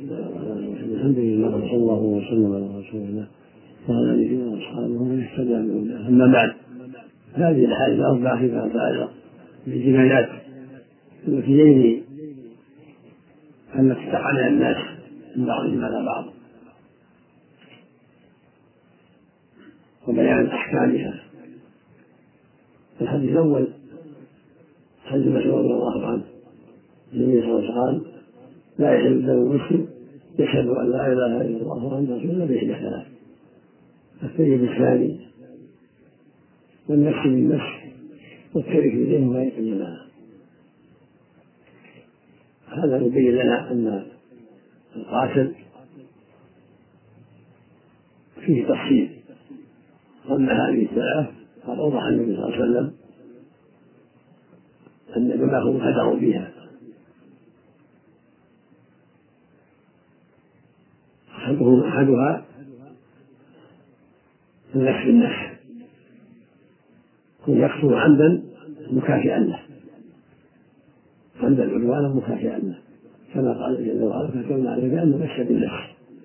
الحمد لله صلى الله وسلم على رسول الله وعلى اله واصحابه ومن اهتدى بهداه. اما بعد، هذه الاحاديث الاربعه فيما يتعلق بالجنايات التي يجري التي تقع عليها الناس من بعضهم على بعض وبيان احكامها. الحديث الاول حديث مسعود رضي الله عنه النبي صلى الله عليه وسلم قال: لا يحل دم المسلم يشهد ان لا اله الا الله وان رسول الله باحدى ثلاث: الثيب الثاني والنفس بالنفس والترك بدين غير الجماعه. هذا يبين لنا ان القاتل فيه تفصيل. اما هذه الثلاث قد اوضح النبي صلى الله عليه وسلم ان دماغهم قدروا بها. احدها النفس بالنفس، يكون يقتل عمدا مكافئا له، عمدا عدوانا مكافئا له، كما قال جل وعلا: فكتبنا عليه بأن النفس بالنفس.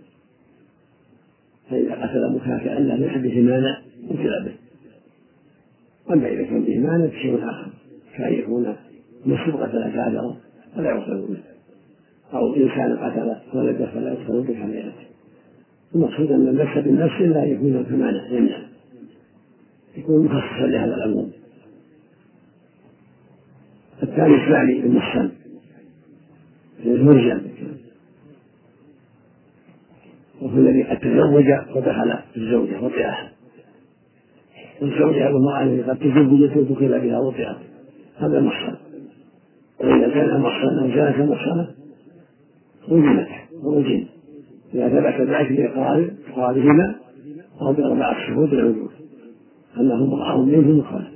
فإذا قتل مكافئا له ليس به مانع قتل به. أما إذا كان به مانع شيء آخر، كأن يكون مسلم قتل كافرا فلا يقتل به، أو إنسان قتل ولده فلا يقتل به كما يأتي. المقصود أن النفس بالنفس لا يكون كمانع يمنع، يكون مخصصا لهذا العموم. الثاني المحسن المرجم، وهو الذي قد تزوج ودخل الزوجة وطئها، والزوجة المرأة التي قد تزوجت ودخل بها وطئت، هذا محسن. وإذا كان محسنا أو كانت محسنة رجمت ورجم إذا ثبت ذلك بإقرارهما أو بأربعة شهود العدول أنهم رأوا منهم مخالف.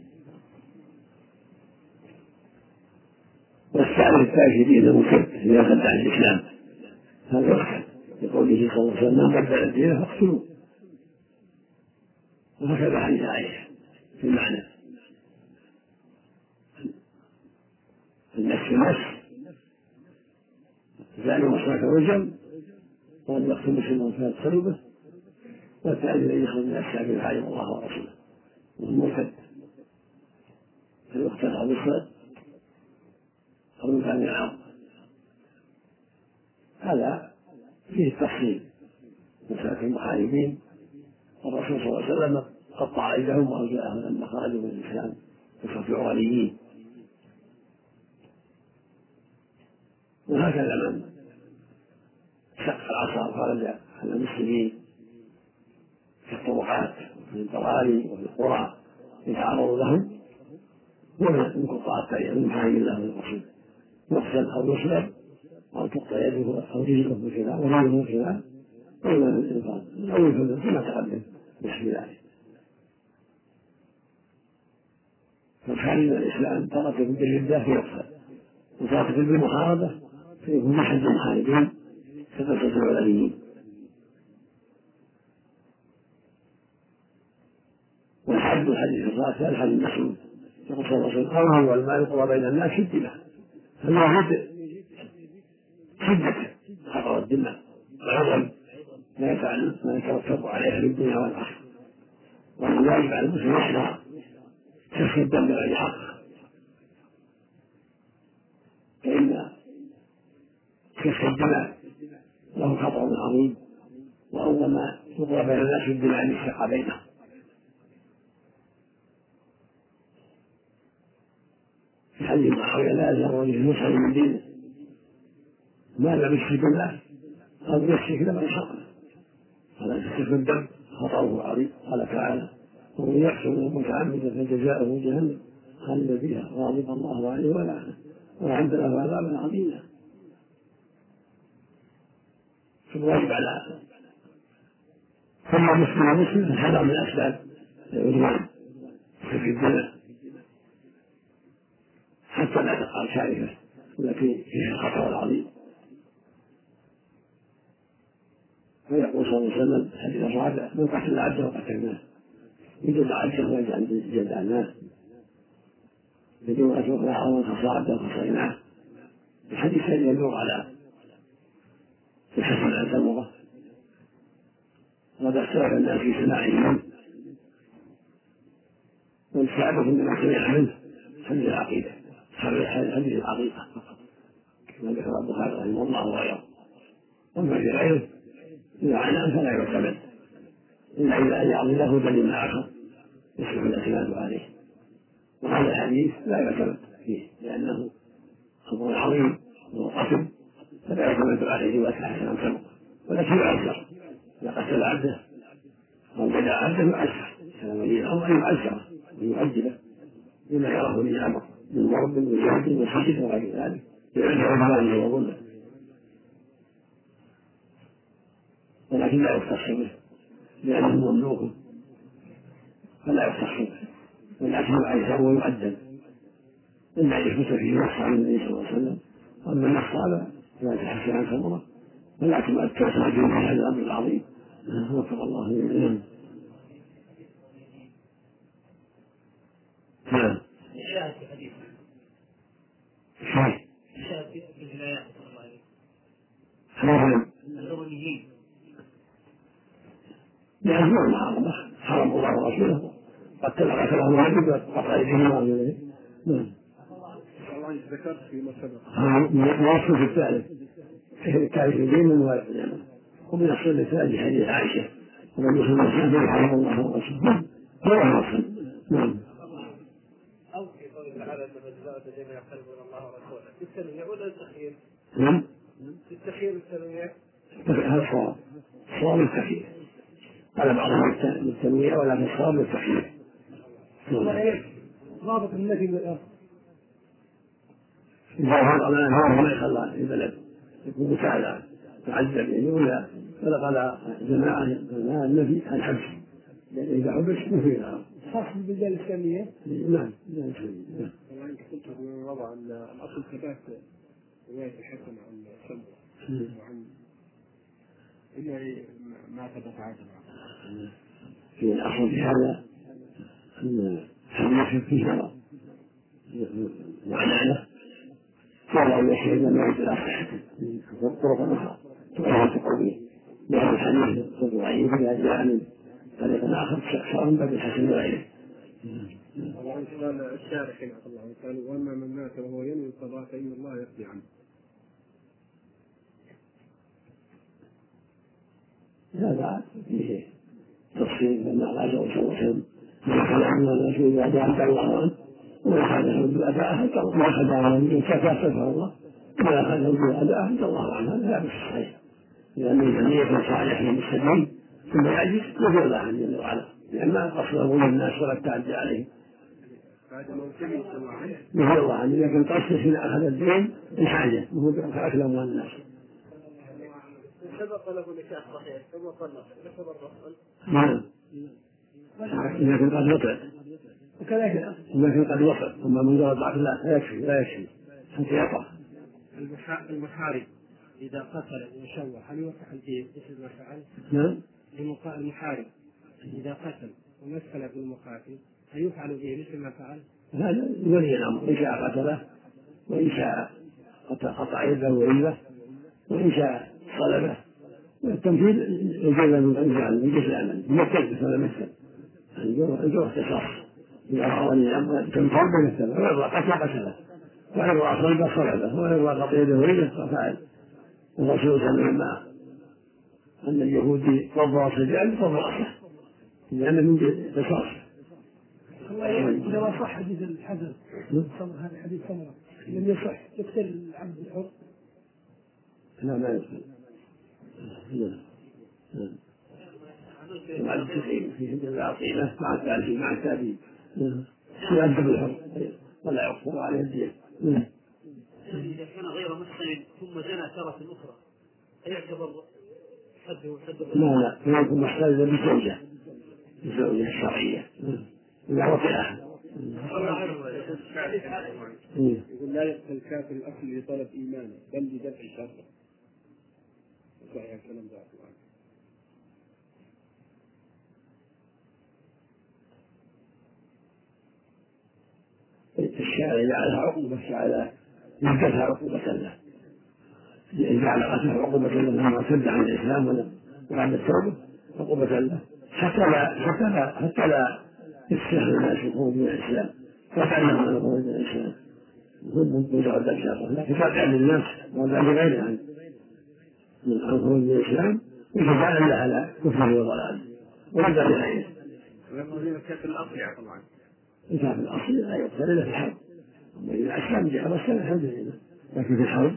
والثالث التأكيد المكذب إذا ارتد عن الإسلام، هذا يقتل لقوله صلى الله عليه وسلم: من بدل الدين فاقتلوه. وهكذا حديث عائشة في المعنى: النفس بالنفس، الزاني والسارق والرجم، وأن يقتل مسلما كانت صلبه، والثاني الذي يخرج من الشعب يحارب الله ورسوله والمرتد فيقتل أو يصلب أو يفعل العرض. هذا فيه التفصيل مسألة المحاربين. والرسول صلى الله عليه وسلم قطع أيديهم وأرجلهم لما خرجوا من الإسلام وصف العرانيين. وهكذا من شق العصا وخرج على المسلمين في الطرقات وفي البواري وفي القرى يتعرض لهم ومن قطاع من محاربين الله والرسول يقتل أو يصلب أو تقطع يده أو رجله بالخلاف ورجله بالخلاف وإلا بالإنقاذ أو يفلت كما تقدم بحسب ذلك. فالخارج من الإسلام ترك بالردة فيقتل، وترك بالمحاربة فيكون محل المحاربين كقصة العلميين. والحد الحديث الراسع الحد المسعود يقول صلى الله عليه وسلم: أول ما يقضى بين الناس الدماء، فالواحد شدة خطر الدماء وعظم ما يترتب عليها في الدنيا والآخرة، وأن الواجب على المسلم يحذر سفك الدم بغير حق، فإن سفك الدماء له خطر عظيم، وأول ما يقضى بين الناس الدماء أن يسفك بينهم. في حديث معاوية: لا يزال رجل مسلم من دينه ما لم يشرك بالله أو يشرك بغير حق، فلا سفك الدم خطره عظيم. قال تعالى: ومن يقتل متعمدا فجزاؤه جهنم خالدا فيها غاضب الله عليه ولعنه وأعد له عذابا عظيما. فالواجب على كل مسلم الحذر من أسباب العدوان في الدنيا حتى لا تقع الكارثة التي فيها الخطر العظيم. ويقول صلى الله عليه وسلم حديث الرابع: من قتل عبده وقتلناه بدون عبده جزعناه بدون أن يقرأ ومن خصى عبده خصيناه. الحديث الذي يدور على يحسن عن سمره، وقد اختلف الناس في سماعه منه، والسعادة عندما سمع منه حديث العقيدة، حديث العقيقة فقط كما ذكر البخاري رحمه الله وغيره. أما في غيره إذا عنان فلا يعتمد إلا إذا يعظم له دليل آخر يصح الاعتماد عليه، وهذا الحديث لا يعتمد فيه لأنه خبر عظيم وقسم، فلا يعتمد عليه ويتحسن عن سمعه، ولكن يعذر إذا قتل عبده أو بدا عبده يعذر، كان ولي الأمر يعذره ويعجله بما يراه من أمر من ضرب وجهد وسجد وغير ذلك يعذر عدوانه وظلمه، ولكن لا يختص به لأنه مملوك فلا يختص به، ولكن يعذر ويؤدب إلا أن يثبت فيه نص عن النبي صلى الله عليه وسلم. أما النص هذا لا يتحسن عن سمره، ولكن التوسع في هذا الأمر العظيم وفق الله إليه. نعم. الشاهد في حديث الشاهد في الجنايات صلى الله عليه وسلم الأوليين لأجمع محارمة حرم الله ورسوله قتله الواجب وقطع يديه وأرجله. نعم. الله ذكرت فيما سبق واصل في الثالث كان في دين ومن الصلة الثالث حديث عائشة ومن يصل الصدر حرم الله ورسوله هو واصل. نعم. أو في قوله تعالى إنما جزاء الذين يحترمون الله ورسوله في التنويع ولا التخيير؟ نعم. في التخيير والتنويع هذا صواب، صواب التخيير على بعضهم التنويع ولكن صواب التخيير. ضابط النبي بالآخر إذا هذا ما يخلى البلد يكون مساعدة تعذب يعني ولا قال جماعة النبي عن حبس، لأن إذا حبس مفيد خاص بالبلدان الإسلامية. نعم. والله أنت قلت من وضع الأصل ثبات رواية الحسن عن سمرة وعن إلا ما ثبت عادة في الأصل في هذا أن حديث فيه نظر معناه فلا يشهد ما يجب الأصح طرق أخرى تؤهل تقويه، لأن الحديث ضعيف إذا جاء من طريق آخر صار من باب الحسن وغيره. طبعا قال الشارح رحمه الله قال وأما من مات وهو ينوي القضاء فإن الله يقضي عنه. هذا فيه تفصيل أن الله عز وجل ما خلقنا الناس إذا جاء الله عنه وما خلقه بأداءه ما خلقه من كفى الله وما خلقه بأداءه أنت الله عنه. هذا لا بالصحيح، لأن الجميع صالح للمسلمين ثم يعجز يقول الله عنه جل وعلا، لأن ما قصده للناس ولا التعدي عليه يقول الله عنه، لكن قصده حين أخذ الدين الحاجة وهو فأكل أموال الناس. سبق له نكاح صحيح ثم طلق نسب الرسول. نعم. لكن قد وطئ وكذلك لكن قد وطئ ثم من قال ضعف لا يكفي حتى يقع. المحارب إذا قتل وشوه هل يوقع الدين مثل ما فعل؟ نعم. المحارب إذا قتل ومثل بالمقاتل هل يفعل به مثل ما فعل؟ هذا ولي الأمر إن شاء قتله وإن شاء قطع يده ورجله وإن شاء صلبه، والتنفيذ يجوز من جزء العمل يمثل ولا مثل الجوع اختصاص إذا رأى أن الأمر تنفيذ بمثله ويرضى قتله ويرضى صلبه صلبه ويرضى قطع يده ورجله ففعل. الرسول صلى الله عليه وسلم أن اليهودي وضع سجال فضعفه لأن من قصاص. إذا ما صح حديث الحسن هذا حديث سمرة لم يصح يقتل العبد الحر. لا ما يقتل. مع التسعين في هند العقيمة مع الثالثين مع التابعين يؤدب الحر ولا يقصر عليه الدين. إذا كان غير محسن ثم زنى ترة أخرى أيعتبر حده لا يكون محتاجا بزوجة الشرعية إذا وطئها. يقول لا يقتل الكافر الأصل لطلب إيمانه بل لدفع الكافر. صحيح الكلام ده. الشارع جعلها عقوبة على يدفع عقوبة له، جعل قتله عقوبة له لما ارتد عن الإسلام ولا بعد التوبة عقوبة له حتى لا يستهل الناس الخروج من الإسلام وتعلم عن الخروج من الإسلام هم مجرد الشر لكن تابع للناس وتابع لغيره عن الخروج من الإسلام وجزاء له على كفره وضلاله وتابع لغيره. الكافر الأصلي طبعا الكافر الأصلي لا يقتل إلا في الحرب، أما إذا أسلم جاء السنة الحمد لله، لكن في الحرب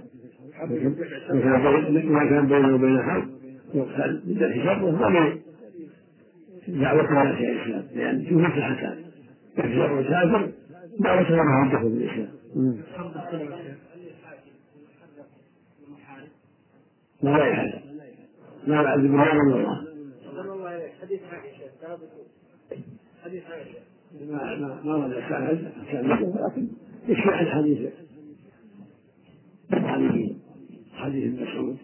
إذا كان بينه وبين الحرب يقتل بدل شره ولدعوة الناس إلى الإسلام، لأن فيه مصلحتان شر الكافر دعوة له الدخول في الإسلام. لا يحدث لا يعذب الله إلا الله. حديث عائشة حديث عائشة ما ورد كان لكن يشفع عن حديث حديث مسعود.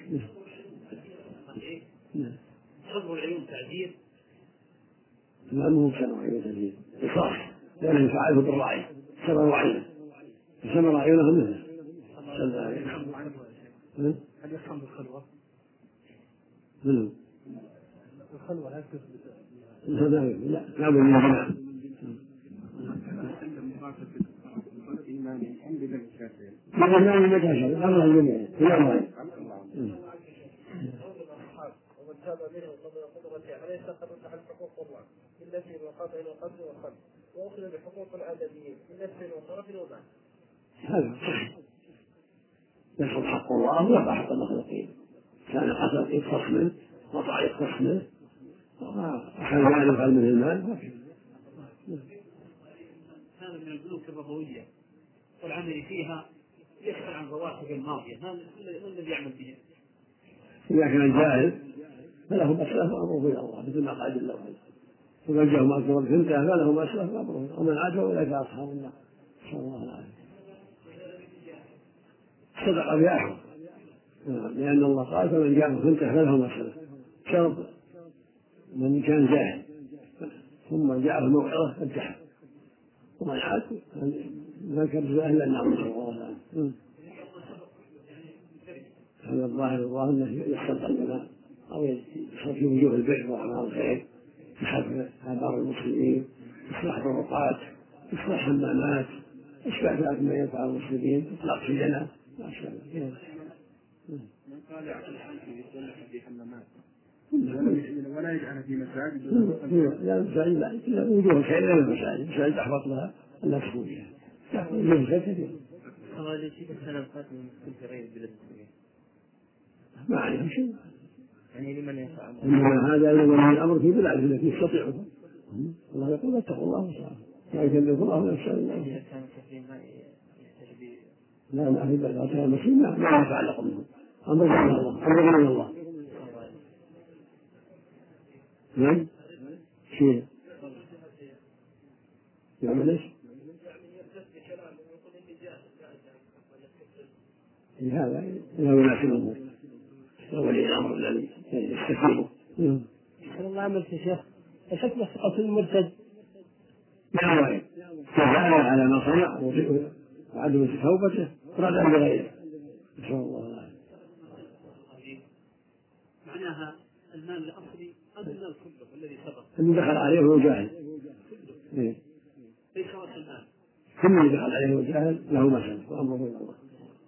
حفظ العيون تعذير؟ لا مو سمع عيون تعذير قصاص، لأنه يفعله بالرعي سمع عينه فسمع عيونه منه. هل يفهم بالخلوة؟ منه الخلوة لا تثبت لا بد من جماعة. الإيمان المتشابه أمر الجميع في أمرين. ومن تاب منه قبل قدرته عليه فقد انتهى الحقوق الله بالنفس والقطع والقتل والقلب، واخذ بحقوق الادميين بالنفس والطرف والمال. هذا صحيح، يحفظ حق الله ويقع حق المخلوقين. كان قتل يقتص منه وقطع يقتص منه وأخذ مال يفعل منه المال. هذا من البنوك الربوية والعمل فيها يسأل عن رواتب الماضية، ما الذي يعمل بها؟ إذا كان جاهل فله مسألة وأمره إلى الله مثل ما قال جل وعلا ومن جاءه ما أكبر فانتهى فله مسألة وأمره ومن عاد فأولئك أصحاب النار نسأل الله العافية. صدق بأحد لأن الله قال فمن جاءه فانتهى فله مسألة شرط من كان جاهل ثم جاءه موعظة فانتهى ومن عاد ما كان أهل النار نسأل الله العافية. هذا الظاهر أنه يصدق المال أو يصدق في وجوه البر وأعمال الخير بحفظ آثار المسلمين، إصلاح الطرقات، إصلاح الممات، أشبه ذلك ما ينفع المسلمين، إطلاق في الجنة ما أشبه ذلك. من قال يعقل الحنفي يصلح في حمامات ولا يجعل في مساجد لا مساجد لا وجوه الخير غير المساجد، المساجد أحفظ لها النفس فيها وجوه الخير كثير. هذا شيء السلام فات من كل غير بلاد المسلمين ما عليهم شيء، يعني لمن ينفع إنما هذا من الأمر في بلاد التي يستطيعها. الله يقول اتقوا الله وصالح لا يكلف الله نفسا إلا وسعها. لا ما في بلاد المسلمين ما يتعلق منهم أمر من الله أمر من الله. نعم شيء يعمل ايش؟ هذا ولاة الأمور ولي الأمر الذي يستفيده. الله عملت يا شيخ حكمة قتل المرتد لا وين جزاء على ما صنع وعدم توبته ردا بغيره نسأل الله العافية. معناها المال الأصلي هذا المال كله الذي سبق اللي دخل عليه هو جاهل ليس راس المال كل اللي دخل عليه هو جاهل له مثل وأمره إلى الله.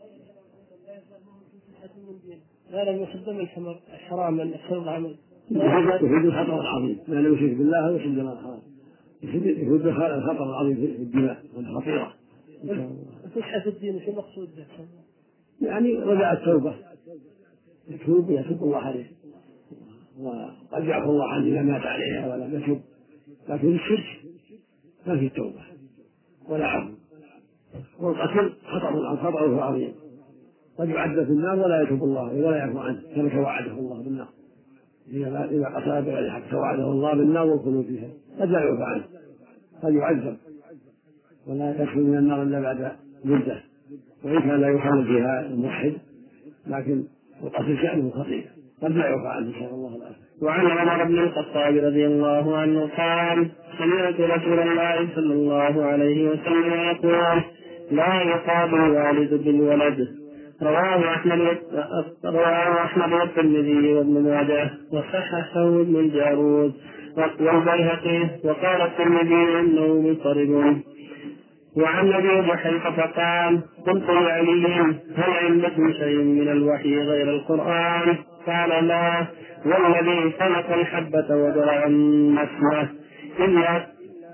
لا لم يصدم الحمر حراما أكثر العمل يفيد الخطر العظيم ما لم يشرك بالله ويصد ما الحرام يفيد الخطر العظيم في الدماء والخطيرة. الفسحة في الدين شو المقصود به؟ يعني رجاء التوبة يتوب الله عليه وقد يعفو الله عنه إذا مات عليها ولا يتوب، لكن الشرك ما فيه توبة ولا عفو، والقتل خطره عظيم قد يعذب في النار ولا يتوب الله ولا يعفو عنه كما توعده الله بالنار. إذا قتل بغير حق توعده الله بالنار والخلود فيها قد لا يعفو عنه قد يعذب ولا يخرج من النار إلا بعد مدة، وإن كان لا يخلد فيها الموحد لكن القتل شأنه خطير قد لا يعفو عنه نسأل الله العافية. وعن عمر بن الخطاب رضي الله عنه قال سمعت رسول الله صلى الله عليه وسلم يقول لا يقابل الوالد بالولد رواه أحمد والترمذي وابن ماجه وصححه ابن الجارود والبيهقي، وقال الترمذي إنه مضطرب. وعن أبي جحيفة قال: قلت لعلي: هل عندكم شيء من الوحي غير القرآن؟ قال: لا، والذي خلق الحبة وزرع النسمة إلا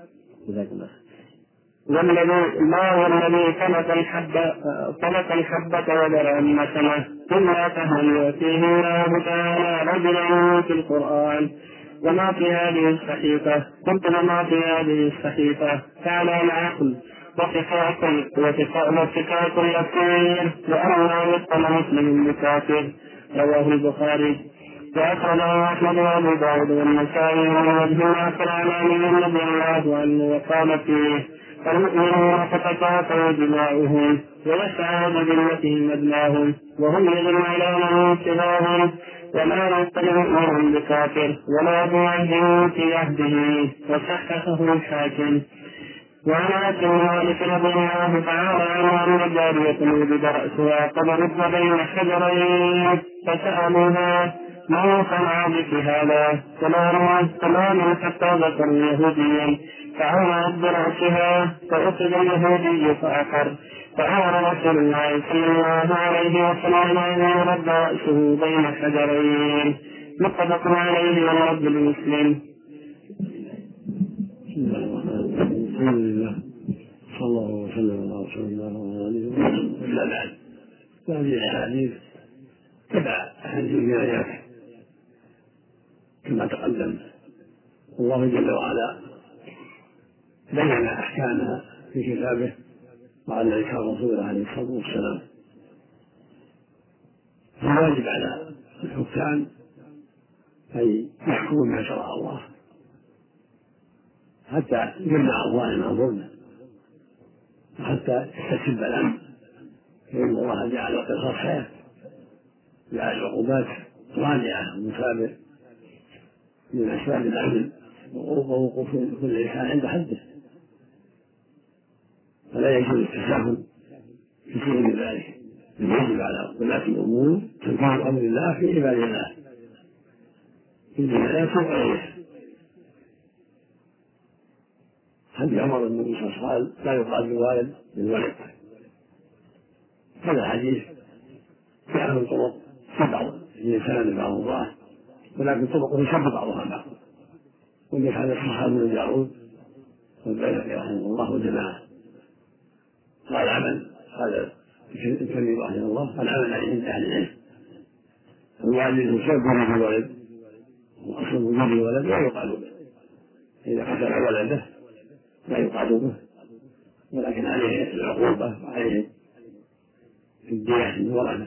والذي خلق الحبة وزرع النسمة إلا فهل يأتيه الله تعالى رجلا في القرآن. وما في هذه الصحيفة؟ قلت: وما في هذه الصحيفة؟ قال: العقل وصفات اليسير وأن يقتل مسلم بكافر. رواه البخاري. وأخرجه أحمد وأبو داود والنسائي من وجه آخر عن علي رضي الله عنه وقال فيه: المؤمنون فتكافأ دماؤهم ويسعى بذمتهم أدناهم وهم يجب عليهم ابتلاهم ولا يقتل مؤمن بكافر ولا بعهد في عهده. وصححه الحاكم. وعن انس بن مالك رضي الله تعالى عنه ان جارية وجد رأسها قد رد بين حجرين فسألوها: ما صنع بك هذا؟ سلام حتى ذكر يهوديا فعمرت برأسها فأخذ اليهودي فأخر فأمر رسول الله صلى الله عليه وسلم أن يرد رأسه بين حجرين. متفق عليه واللفظ لمسلم. الحمد لله صلى الله وسلم على رسول الله وعلى اله وصحبه. اما بعد، فهذه الاحاديث تبع احاديث الجنايات كما تقدم. الله جل وعلا بين احكامها في كتابه وعلى لسان رسوله عليه الصلاه والسلام. فالواجب على الحكام ان يحكموا بما شرع الله حتى يمنع الظالم عن ظلمه وحتى يستتب الامن، فان الله جعل القصاص حياه، جعل العقوبات رادعه ومثابر من اسباب الامن ووقوف كل انسان عند حده، فلا يجوز التساهل في شيء من ذلك. يجب على ولاة الامور تنفيذ امر الله في عباد الله في الجنايات وغيرها. حديث عمر النبي صلى الله عليه وسلم: لا يقال للوالد بالولد. هذا الحديث فيه من طرق في بعض الانسان بعض الله، ولكن طرقه يشبه بعضها بعض، وذلك هذا الصحابي بن داود والبيهقي رحمه الله وجماعه. قال العمل، قال الترمذي رحمه الله: العمل عند اهل العلم. الوالد يشبه بالولد، واصل وجود الولد لا يقال به، اذا قتل ولده لا يقعد به، ولكن عليه العقوبة وعليه الدية الورثة.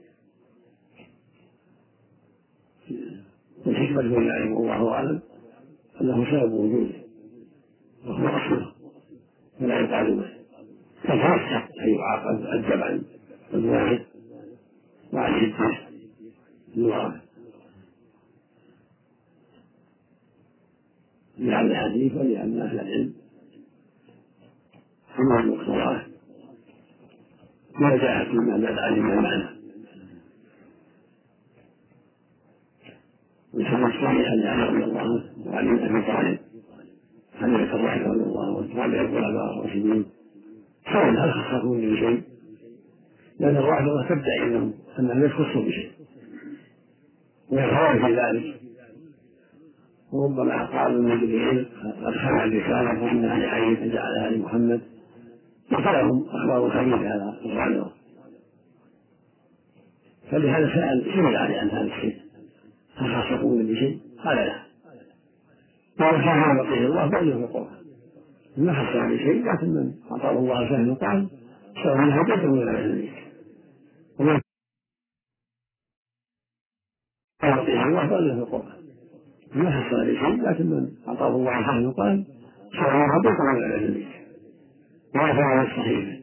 والحكمة من ذلك والله أعلم أنه سبب وجوده وهو أصله فلا يقعد به، فالحق أن يعاقب أدب عن الواحد وعليه الدية الورثة. لعل الحديث ولأن أهل العلم أما المقتضاه ما جاء فيما لا علم المعنى. والحديث الصحيح عن علي رضي الله عنه وعلي بن ابي طالب عن ابي الرحمن رضي الله عنه وعن الخلفاء الراشدين حول هل خصصوا بشيء، لأن الرافضة تدعي أنهم يخصوا بشيء ويرغبون في ذلك، وربما قال المجرمين قد خلع الرسالة وإنها لعلي فجعلها لمحمد، فلهم أخبار خبيثة هذا الرافضة. فلهذا سئل علي عن هذا الشيء: هل خصصوا بشيء؟ قال لا، قال فهم بقيه الله فأجر في القرآن، ما خصصوا بشيء، لكن من أعطاه الله فهم القرآن سواء منها جدا ولا غير وما بقيه الله فأجر في القرآن، ما خصصوا بشيء، لكن من أعطاه الله فهم القرآن سواء منها جدا ولا غير وما فعل الصحيح.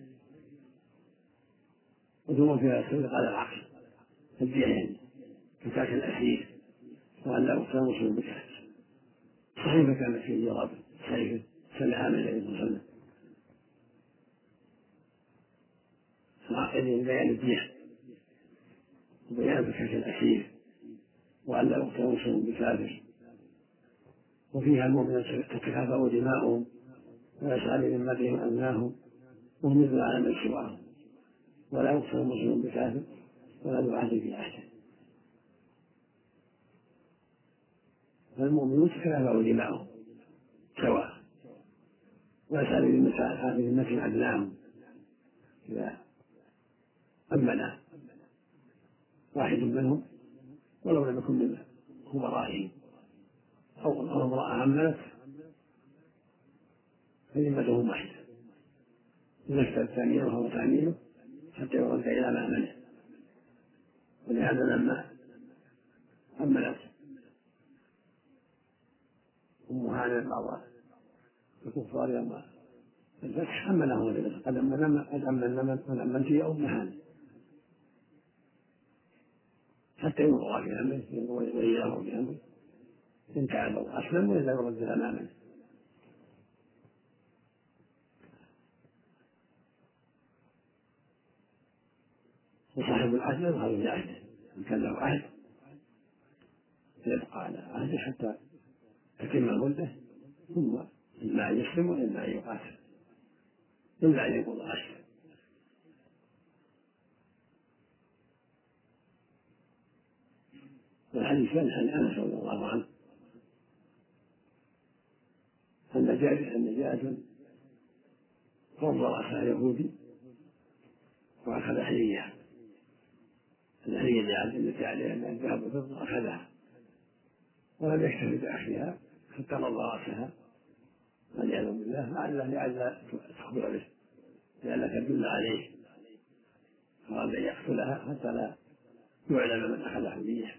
وثم فيها السبق على العقل الدين كتاك الأسير وأن لا أقسم مسلم بكافر. صحيفة كانت في جرابه، صحيفة سمعها من النبي صلى الله عليه وسلم، معقدين بيان الدية وبيان فكاك الأسير وأن لا يقتل مسلم بكافر، وفيها المؤمنون تتكافأ دماؤهم ويسعى لذمتهم أمناهم وهم مثل على من سواهم، ولا يقتل مسلم بكافر ولا ذو عهد في عهده. فالمؤمنون تتكافأ دماؤهم سواء، ويسعى لذمتهم أمناهم إذا أمن واحد منهم ولو لم يكن من خبرائهم أو امرأة أمنت فذمتهم واحدة، نفذ تأمينه أو تأمينه حتى يرد إلى مأمنه. ولهذا لما أمنت أم هانئ بعض الكفار يوم الفتح أمنه النبي قد أمنت يا أم هانئ حتى يمر في أمره وإياه بأمره، إن تعبوا أسلموا إلا يرد أمامه. وصاحب العهد يظهر بعهده، إن كان له عهد يبقى على عهده حتى تتم المدة، ثم إما أن يسلم وإما أن يقاتل إلا أن يقول أسلم. والحديث عن أنس رضي الله عنه أن جاءت فضل رأسها يهودي وأخذ حلية التي عليها من الذهب والفضة أخذها ولم يكتفي بأخذها حتى رضى رأسها والعياذ بالله لعل تخبر به لأنها تدل عليه، فأراد أن يقتلها حتى لا يعلم من أخذ حلية.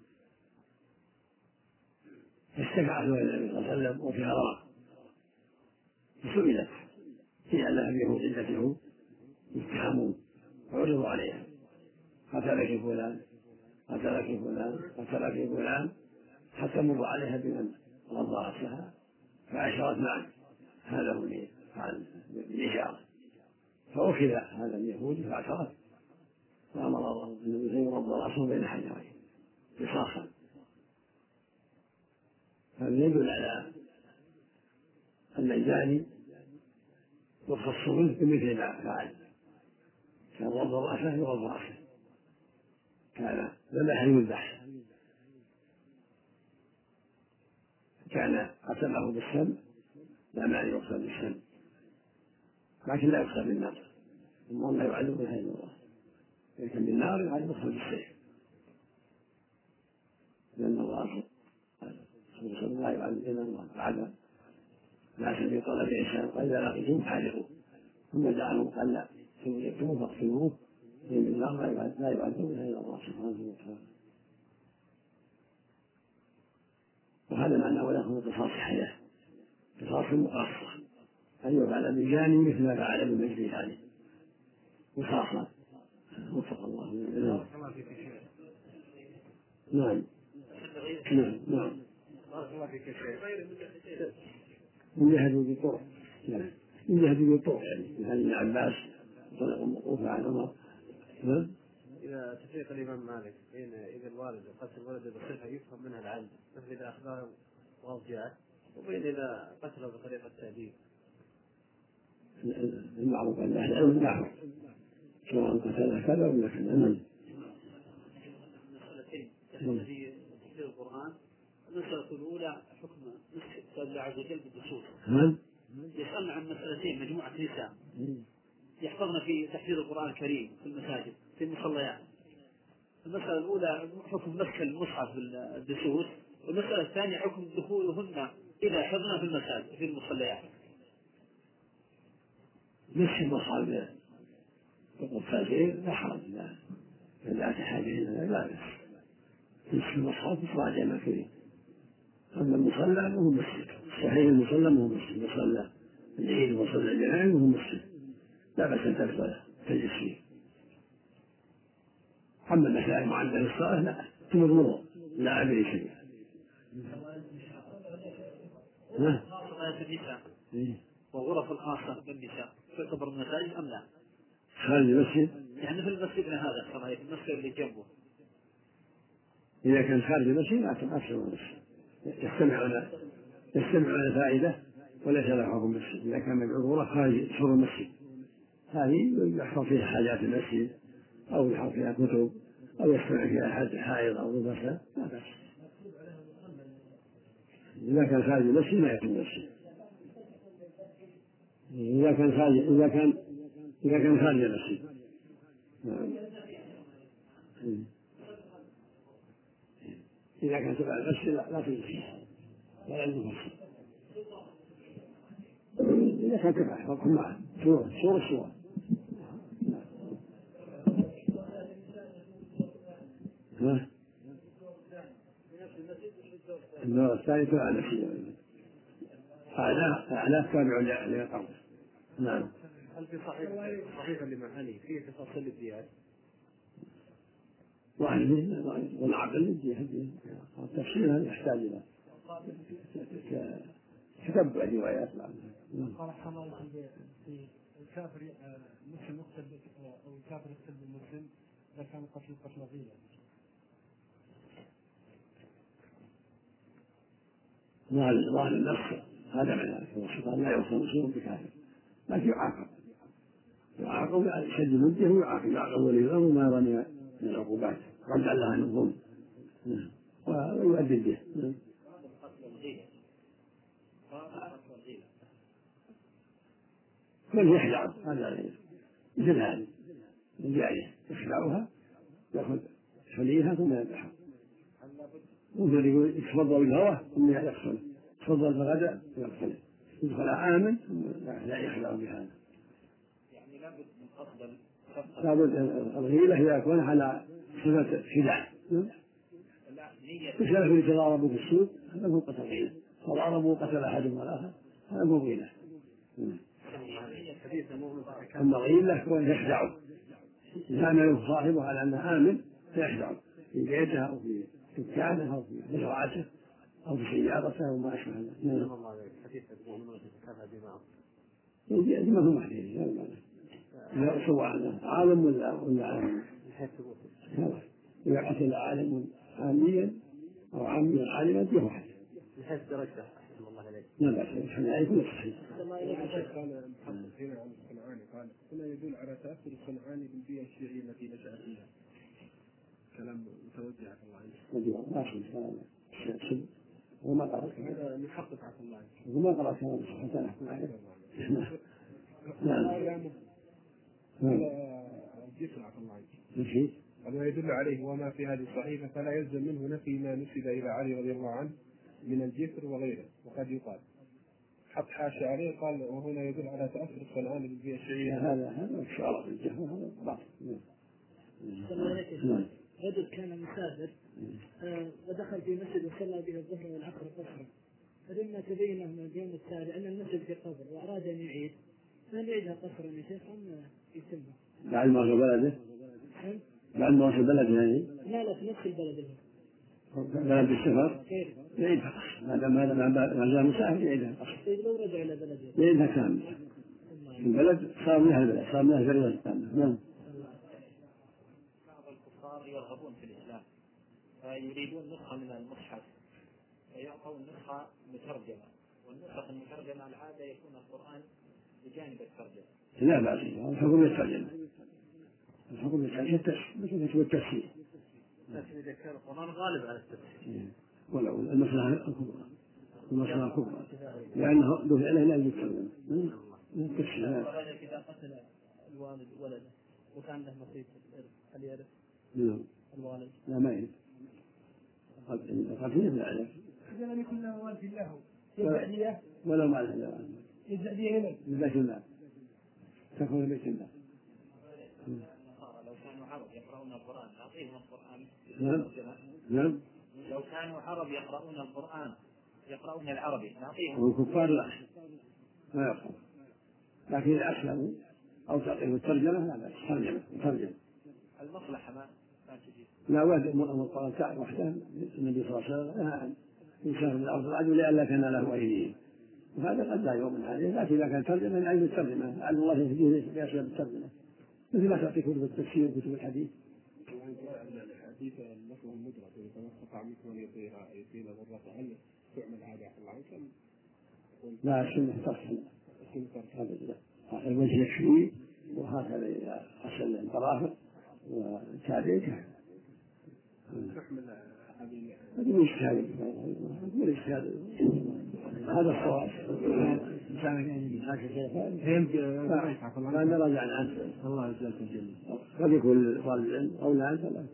فاستمعت إلى النبي صلى الله عليه وسلم وفيها رأى فسئلت هي أنها اليهود عدته يتهمون وعرضوا عليها قتلك فلان قتلك فلان قتلك فلان حتى مر عليها بمن غض رأسها فأشرت معه هذا هو بالإشارة، فأخذ هذا اليهودي فاعترف فأمر الله النبي أن يغض رأسه بين حجرين قصاصا. هذا يدل على أن الزاني يخص منه بمثل ما فعل، كان غض رأسه يغض رأسه، كان ذبح يذبح، كان قتله بالسم لا مانع يقتل بالسم لكن لا يقتل بالنار، الله لا يعذب بها الا الله، لكن بالنار يعذب يقتل بالسيف لأن الله لا يعذب الا الله بعد ما سمي طلب إنسان فإذا لقيتم فحرقوه ثم جعلوا قال لا ثم يكتموا فاقتلوه لأن النار لا يعذب بها الا الله سبحانه وتعالى. وهذا معنى ولا يكون قصاص حياة، قصاص مقصر أن يفعل بالجاني مثل ما فعل بالمجري عليه قصاصا وفق الله. نعم نعم نعم من يهدوا بطرق من يهدوا بطرق يعني من ابن عباس طلق الموقوف عن عمر. إذا تفريق الإمام مالك بين إذا الوالد وقتل الولد بصفة يفهم منها العلم مثل إذا أخذها وأرجعه، وبين إذا قتله بطريقة التأديب. المعروف أن أهل العلم معروف سواء قتل كذا ولا كذا. مسألتين في تفسير القرآن. المسألة الأولى حكم مسح الله عز وجل بالدسوس. يسألنا عن مسألتين مجموعة نساء يحفظن في تحفيظ القرآن الكريم في المساجد في المصليات. المسألة الأولى حكم مسح المصحف بالدسوس، والمسألة الثانية حكم دخولهن إذا حفظنا في المساجد في المصليات. مسح المصحف بالقفازين لا حرج لا تحاجة إلى لا بأس، مسح المصحف إصلاح ما فيه. أما المصلى فهو مسجد صحيح، المصلى هو مسجد، مصلى العيد ومصلى الجنائز وهو مسجد لا بأس أن تجلس فيه. أما المسائل معدة للصلاة لا تمر لا أدري شيء. صلاة النساء وغرف الخاصة بالنساء تعتبر المساجد أم لا؟ خارج المسجد يعني مثل مسجدنا هذا صراحة المسجد اللي جنبه. إذا كان خارج المسجد لا تقصر المسجد، يستمعون فائدة وليس له حكم المسجد. إذا كان العبورة خارج سور المسجد هذه يحفظ فيها حاجات المسجد أو يحفظ فيها كتب أو يستمع فيها أحد حائض أو نفسه لا بأس. إذا كان خارج المسجد لا يكون المسجد. إذا كان خارج المسجد إذا كان تبع المسجد لا تجلس ولا المسجد. إذا كان تبع حكم معه صورة النوع الثاني تبع المسجد أعلاه تابع للأرض. نعم. هل في صحيح الإمام علي فيه تفاصيل الديات؟ والعقل التفسير هذا يحتاج إلى تتبع روايات. قال حمال في الكافر مسلم يقتل أو الكافر يقتل بالمسلم إذا كان قتل غيره. ظاهر النص هذا معناه لا يوصل مسلم بكافر لكن يعاقب يشد مده ويعاقب ولي الامر ما يرى من العقوبات رد الله عن الظلم ويؤدب به. من يخدع هذا مثل هذه الجارية يخدعها يأخذ حليها ثم يذبحها. ممكن يقول يتفضل بالهوى ثم يقتله، تفضل بغداء ويقتله، يدخل آمن لا يخدع بهذا. يعني لابد من قصد لابد الغيلة هي يكون على صفة خداع. بخلاف اللي تضاربوا في السوق هذا هو قتل غيلة، تضاربوا قتل أحدهم الآخر هذا هو غيلة. أما الغيلة يكون يخدعه يعمل صاحبه على أنه آمن فيخدعه في بيته أو في دكانه أو في مزرعته أو في سيارته أو ما أشبه ذلك. ما هو محدود لا سواء عالم ولا عالم. إذا قتل عالم عاميا أو عاميا عالما فيه واحد. من حيث درجته أحسن الله عليك. لا بأس الحين يكون صحيح. قال المحقق هنا عن الصنعاني قال هنا يدل على تأثر الصنعاني بالبيئة الشيعية التي نشأ فيها. كلام متوجه عن الله عنه. وما قرأ هذا محقق عن الله عنه. وما قرأ كلام حتى نحكم عليه. نعم. الجسر عن الله عنه. وما يدل عليه وما في هذه الصحيفة فلا يلزم منه نفي ما نسب إلى علي رضي الله عنه من الجسر وغيره. وقد يقال حط حاشا عليه قال وهنا يدل على تأثر الصنعاني بالبيئة الشيعية. هذا إشارة بالجهل هذا باطل. رجل كان مسافر ودخل في مسجد وصلى به الظهر والعصر قصرا، فلما تبين له من اليوم التالي أن المسجد في قبر وأراد أن يعيد، هل يعيدها قصرا يا شيخ أم يتمها؟ بعد ما وصل بلده؟ بعد ما وصل بلده يعني؟ لا في نفس البلد بلد السفر يعيدها قصر، ما زال مسافر يعيدها قصر. لو رجع إلى بلده يعيدها كاملة. البلد صار منها البلد، صار منها البلد كاملة. نعم. يرغبون في الإسلام فيريدون نسخة من المصحف فيعطوا النسخة مترجمة، والنسخة المترجمة العادة يكون القرآن بجانب الترجمة. لا بأس الحكم الترجمة، الحكم التفسير. لكن إذا كان القرآن غالب على التفسير ولو المصلحة الكبرى لأنه دفع إليه لا يترجم التفسير. إذا قتل الوالد ولده وكان له نصيب هل يرث؟ الوالد لا ما يرث. القتيل لا يرث. إذا لم يكن له والد له يرجع ليه؟ ولو ما له لا يرجع ليه هنا؟ لبيت المال تكون بيت المال. لو كانوا عرب يقرؤون القرآن نعطيهم القرآن. نعم. لو كانوا عرب يقرؤون القرآن يقرؤون العربي نعطيهم. والكفار لا ما يقرأ، لكن إذا أسلموا أو تعطيهم الترجمة لا بأس. ترجمة المصلحة ما تجي. لا وقال تعالى وحده النبي صلى الله عليه وسلم نهى عن يسافر من الأرض الرجل لئلا كان له أيديهم، وهذا قد لا يؤمن عليه، لكن إذا كان ترجمة من علم الترجمة لعل الله يهديه بأسباب الترجمة مثل ما تعطي كتب التفسير وكتب الحديث. الحديث لفظ المدرك إذا استطاع منكم أن يطيل غرته هل تعمل هذا الله عنكم؟ لا السنة تصل أبدا الوجه يكفي وهكذا إذا أصل الطرافة وتابعته هذا مو إشكال هذا الصواب. فأنا رجعنا عنه الله يجزاكم جميعا ولكل طالب أو لا فلا.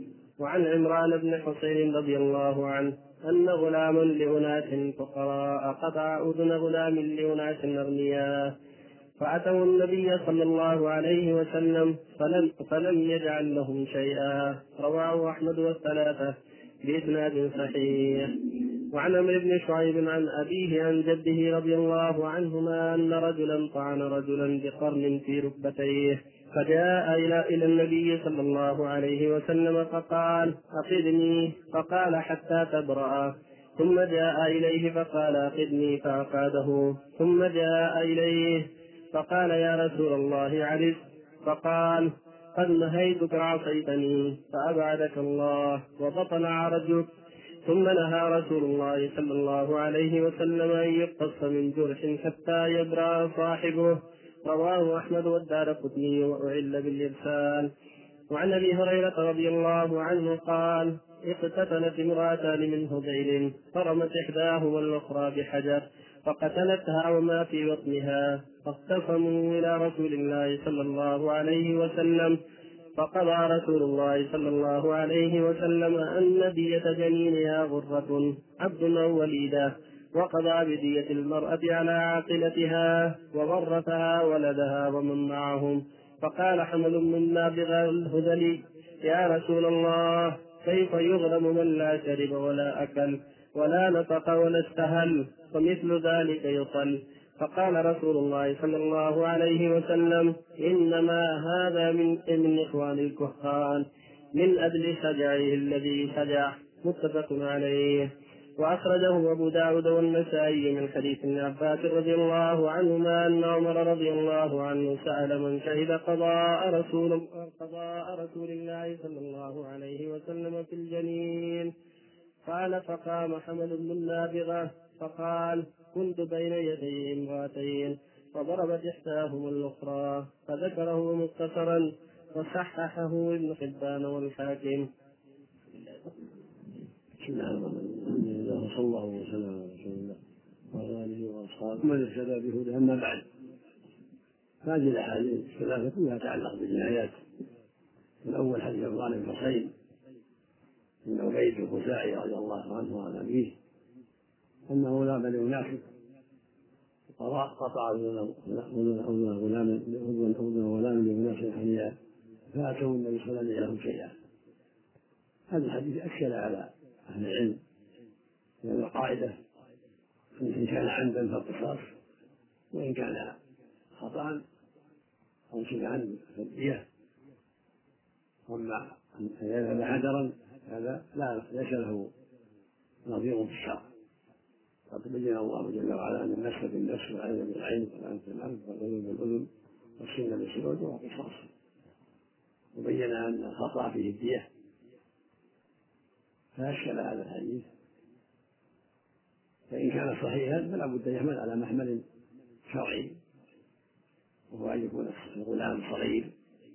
وعن عمران بن حسين رضي الله عنه أن غلاما لأناس فقراء قطع أذن غلام لأناس أغنياء فأتوا النبي صلى الله عليه وسلم فلم يجعل لهم شيئا. رواه أحمد والثلاثة بإسناد صحيح. وعن عمرو بن شعيب عن أبيه عن جده رضي الله عنهما أن رجلا طعن رجلا بقرن في ركبتيه فجاء إلى النبي صلى الله عليه وسلم فقال أقدني فقال حتى تبرأ ثم جاء إليه فقال أقدني فأقاده ثم جاء إليه فقال يا رسول الله عرف فقال قد نهيتك عصيتني فأبعدك الله وبطل عرجك. ثم نهى رسول الله صلى الله عليه وسلم أن يقتص من جرح حتى يبرأ صاحبه. رواه أحمد والدارقطني وأعل بالإرسال. وعن أبي هريرة رضي الله عنه قال اقتتلت امرأتان من هذيل فرمت إحداهما الأخرى بحجر فقتلتها وما في بطنها فاختصموا إلى رسول الله صلى الله عليه وسلم فقضى رسول الله صلى الله عليه وسلم أن دية جنينها غرة عبد أو وليدة وقضى بدية المرأة على عاقلتها وورثها ولدها ومن معهم. فقال حمل من نابغة الهذلي يا رسول الله كيف يغرم من لا شرب ولا أكل ولا نطق ولا استهل فمثل ذلك يطل. فقال رسول الله صلى الله عليه وسلم إنما هذا من إخوان الكهان من أجل شجعه الذي شجع. متفق عليه. وأخرجه أبو داود والنسائي من حديث ابن عباس رضي الله عنهما أن عمر رضي الله عنه سأل من شهد قضاء رسول الله صلى الله عليه وسلم في الجنين قال فقام حمل بن النابغة فقال كنت بين يدي امرأتين فضربت إحداهما الأخرى فذكره مختصرا وصححه ابن حبان والحاكم. بسم الله الرحمن الرحيم صلى الله وسلم على رسول الله وعلى آله وأصحابه من اهتدى بهداه. أما بعد هذه الأحاديث الثلاثة كلها تتعلق بالجنايات. الأول حديث عمران بن حسين من عبيد الخزاعي رضي الله عنه وعن أبيه أنه ذهب لأناس قطع أذن غلام لأناس حنياء فأتوا النبي صلى الله عليه وسلم لهم شيئا. هذا الحديث أشكل على أهل العلم لأن القاعدة إن كان عمدا فالقصاص وإن كان خطأ أو شبعا فالدية. أما أن يذهب حجرا هذا ليس له نظير في الشرع. قد بين الله جل وعلا أن النفس بالنفس والعين بالعين والأنف بالأنف والأذن بالأذن والسن بالسن والقصاص. وبين أن الخطأ فيه الدية فأشكل هذا الحديث. فإن كان صحيحا فلا بد أن يحمل على محمل شرعي وهو أن يكون الغلام صغير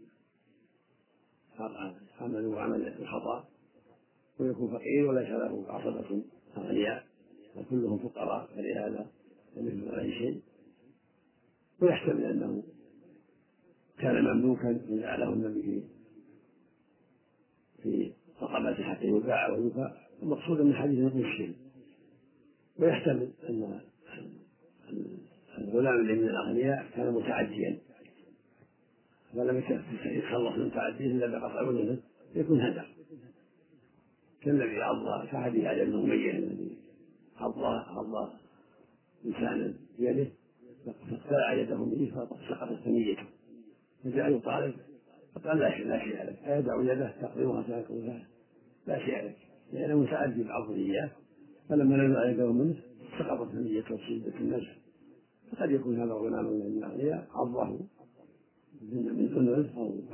عمله عمل الخطأ ويكون فقير وليس له عصبة أغنياء وكلهم فقراء فلهذا لم يكن عليه شيء. ويحتمل أنه كان مملوكا فجعله النبي في رقبته حتى يباع ويباع. المقصود من الحديث المسلم. ويحتمل أن الغلام الذي من الأغنياء كان متعديا فلم يتخلص من تعديه إلا بقطع أذنه يكون هدر كالذي عض كحديث علي بن أمية الذي عض إنسانا بيده فاقتلع يده به فسقطت ثنيته فجاء يطالب فقال لا شيء لك فيدع يده تقريبها فيقول لا شيء لك لأنه متعدي بعض إياه فلما نزع يده منه سقطت ثنيته وشدت النزع. فقد يكون هذا الغلام من الأغنياء عضه من كنه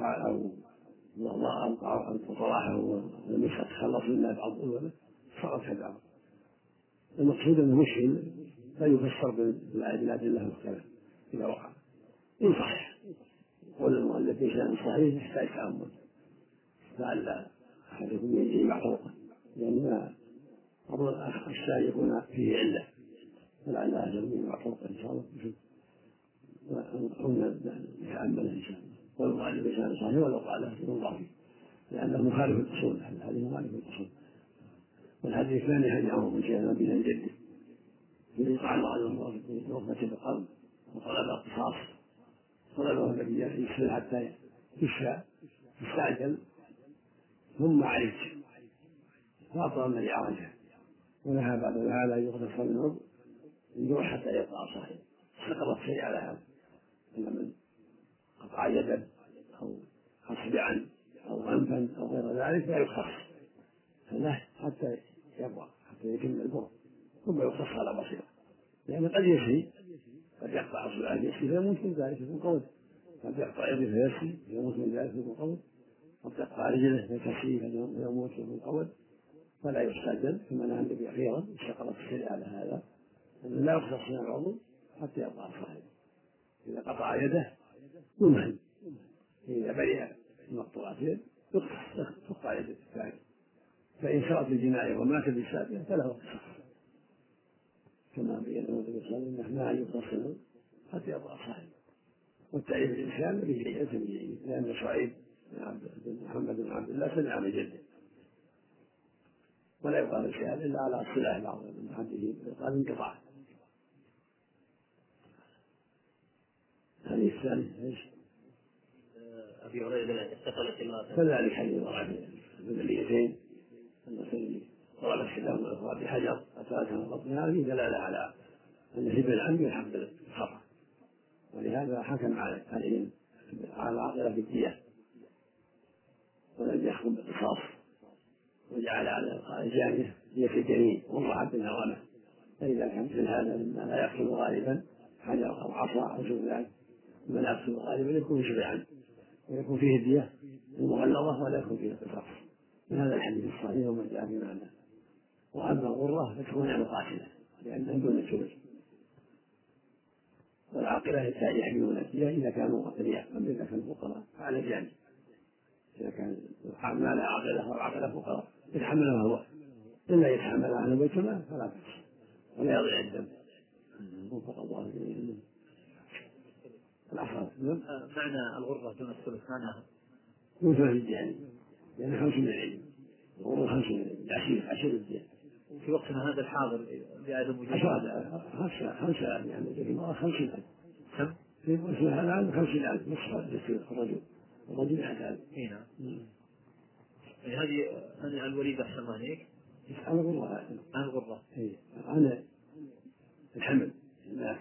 أو طلعه ولم يتخلص منها بعض الولد صارت كذا. المقصود أنه مشكل لا يفسر بالأدلة المختلفة إذا وقع إن صحيح. قول المؤلف بشأن صحيح يحتاج تأمل لعل أحدكم يجي معطوقا لأن بعض الأشياء يكون فيه علة فلعل أحدكم يجي معطوقا إن شاء الله نتأمل إن شاء الله. قول المؤلف بشأن صحيح ولو قال من ضعيف لأنه مخالف الأصول. الحديث مخالف الأصول. والحديث الثاني حديث عمرو بن شيبة بن جده الذي تعلق على رغبة القلب وطلب القصاص طلبه النبي يسلم حتى يستعجل ثم عليك فأطلب الذي عرجه ونهى بعد هذا يغتصب العضو يروح حتى يقطع صحيح. سقط شيء على هذا أن من قطع يدا أو أصبعا أو أنفا أو غير ذلك لا يختص له حتى يبرأ حتى يتم البر ثم يختص على بصيرة لأن قد يسري قد يقطع أصبعه يسري فيموت من ذلك يكون قول قد يقطع يده فيسري فيموت من ذلك يكون قول قد يقطع رجله فيكسري فيموت يكون قول فلا يستعجل كما نهى النبي أخيرا استقرت الشريعة على هذا أنه لا يختص من العضو حتى يقطع صاحبه. إذا قطع يده يمهل إذا برئ المقطوعة يد تقطع يده الثاني فإن شرط الجناية ومات بالسابقة فله القصاص كما بين النبي صلى الله عليه وسلم لا يقتص حتى يقطع صاحبه. والتعريف الإنسان بجيد لأن شعيب بن محمد بن عبد الله سمع من جده ولا يقال الشهادة إلا على الصلاح بعض من حديث قال انقطع. الحديث الثاني ايش؟ أبي هريرة اتصلت امرأة كذلك حديث المدليتين المسلمين طلب السلام والإخوة بحجر أتاها من بطنها هذه دلالة على أن هبة العمد يحب الخطأ ولهذا حكم عليهم على العاقلة بالدية ولم يحكم بالقصاص وجعل على الجانية هي في الجنين وضعت بالهرمة. فإذا كان مثل هذا مما لا يقتل غالبا حجر أو عصا أو شبعان ما لا يقتل غالبا يكون شبعان ويكون فيه الدية المغلظة ولا يكون فيه القصاص من هذا الحديث الصحيح وما جاء في معنى. وأما الغرة فتكون على القاتلة لأنها دون الثلث والعاقلة يحملون الدية إذا كانوا أثرياء أما إذا كانوا فقراء فعلى الجاني. إذا كان ما لا عاقلة أو عاقلة فقراء يتحملها هو إلا يتحملها عن بيت المال فلا بأس ولا يضيع الدم. وفق الله جميعا. الأحراف معنى الغرة دون الثلث معناها دون ثلث الدين يعني 5 من العلم. الغرة 5 من العلم 10 الدين في وقتنا هذا الحاضر بعدم وجود 5 يعني في المرأة 50,000 كم؟ في وقتنا الآن 50,000 نصف الرجل الرجل يحتاج. نعم. يعني هذه الوليدة أحسن ما هيك؟ أنا غرة أنا الغرة. أنا الحمل نعم.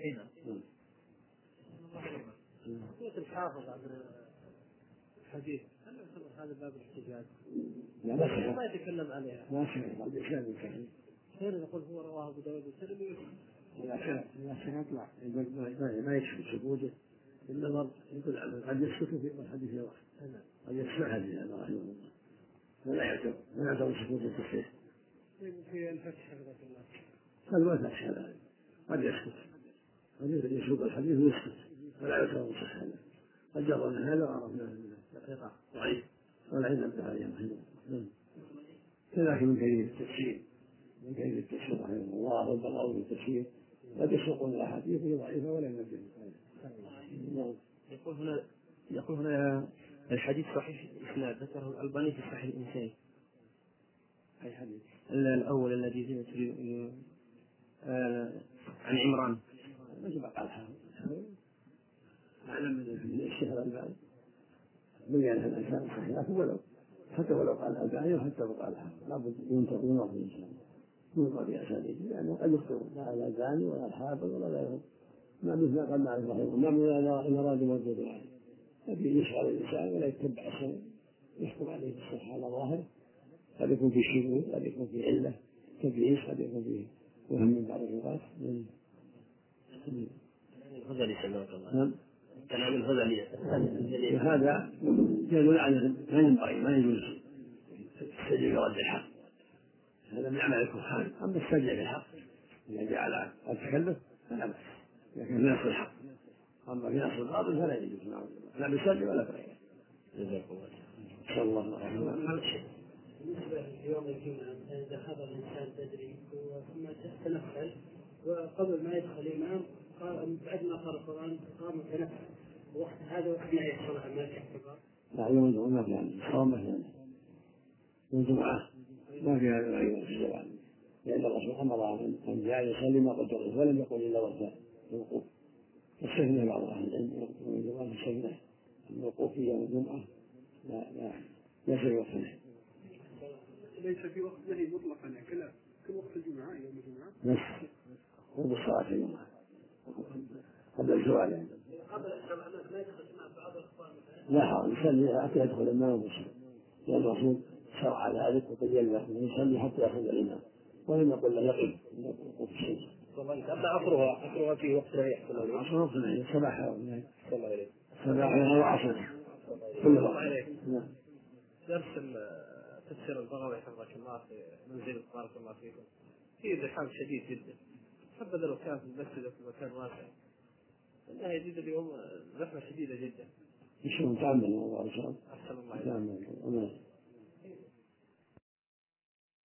قلت الحافظ عن الحديث هل يعتبر هذا باب الاحتجاج؟ لا ما يتكلم عليها. ما شيء قال بإسناد صحيح. غير يقول هو رواه أبو داود والترمذي. لا شك يطلع ما يكشف ثبوته إنما يقول قد يسكت في الحديث واحد قد يسمع حديث هذا رحمه الله فلا يعتبر سكوت التصحيح. في الفتح حفظك الله قال ما فتح هذا قد يسكت قد يسوق الحديث ويسكت ولا يعتبر صح هذا قد جرى من هذا وعرفنا من دقيقة ضعيف ولا علم عليه رحمه الله. كذلك من كيد التفسير رحمه الله والبغاوي في التفسير قد يسوقون الاحاديث ضعيفه ولا ينبه. يقول هنا الحديث صحيح الاسناد ذكره الألباني في صحيح الإنسان. اي حديث؟ الاول الذي فيه عن عمران. ما سبق الحافظ اعلم من الشيخ الألباني بين الانسان صحيح حتى ولو قال الألباني وحتى لو قال الحافظ لابد ينظر الانسان ينظر بأسانيده لأنه قد يخطئ لا الألباني ولا الحافظ ولا غيره ما مثل ما قال مالك رحمه الله ما إن أراد موجود واحد لكن يشغل الإنسان ولا يتبع السنة يحكم عليه بالصحة على ظاهره قد يكون في شذوذ قد يكون في علة تدليس قد يكون في وهم من بعض الرواة. الغزالي سلمك الله تنام الفضلية هذا يدل على ما ينبغي ما يجوز السجع برد الحق، هذا من عمل الكهان. أما السجع بالحق إذا جعل التكلف فلا بأس، لكن في نص الحق. أما في نص الباطل فلا يجوز لا بالسجع ولا بغيره. جزاكم الله إن شاء الله الرحمن. بالنسبة ليوم الجمعة إذا حضر الإنسان بدري ثم تنفل وقبل ما يدخل الإمام بعد ما قرأ القرآن قام وتنفل، وقت هذا وقت ما يحصل ما في اعتبار؟ لا يوم الجمعة ما في يعني الصوم ما في يعني يوم الجمعة ما في هذا العيون في الزمان، لأن الرسول أمر أن جاء يصلي ما قد وقف ولم يقل إلا وقت الوقوف. استثنى بعض أهل العلم يوم الجمعة استثنى الوقوف في يوم الجمعة ليس بوقت نهي. ليس في وقت نهي مطلقا كل وقت الجمعة يوم الجمعة نفس قرب الصلاة الجمعة قبل الزوال يعني. لا حرج يصلي حتى يدخل الإمام ويصلي، لأن الرسول شرع ذلك وبين له أنه يصلي حتى يأخذ الإمام ولم يقل له يقف وقف الشمس. أما عصرها في وقت لا يحصل العصر وقت العيد صباحها صباحها وعصرها كل وقت. درس تفسير البغوي حفظك الله في منزل بارك الله فيكم فيه زحام شديد جدا، حبذا لو كان في المسجد في مكان واسع، انها يزيد اليوم زحمه شديده جدا. مش متعمد والله احسن الله.